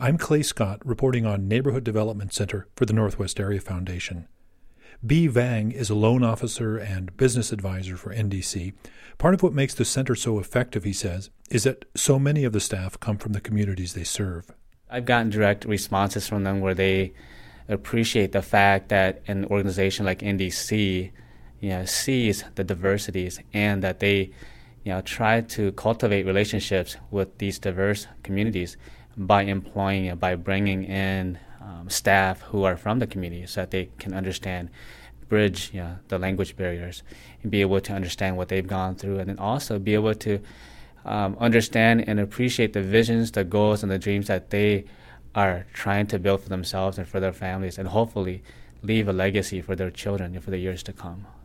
I'm Clay Scott, reporting on Neighborhood Development Center for the Northwest Area Foundation. Bee Vang is a loan officer and business advisor for NDC. Part of what makes the center so effective, he says, is that so many of the staff come from the communities they serve. I've gotten direct responses from them where they appreciate the fact that an organization like NDC sees the diversities and that they try to cultivate relationships with these diverse communities by employing, by bringing in staff who are from the community so that they can understand, bridge the language barriers and be able to understand what they've gone through, and then also be able to understand and appreciate the visions, the goals, and the dreams that they are trying to build for themselves and for their families, and hopefully leave a legacy for their children and for the years to come.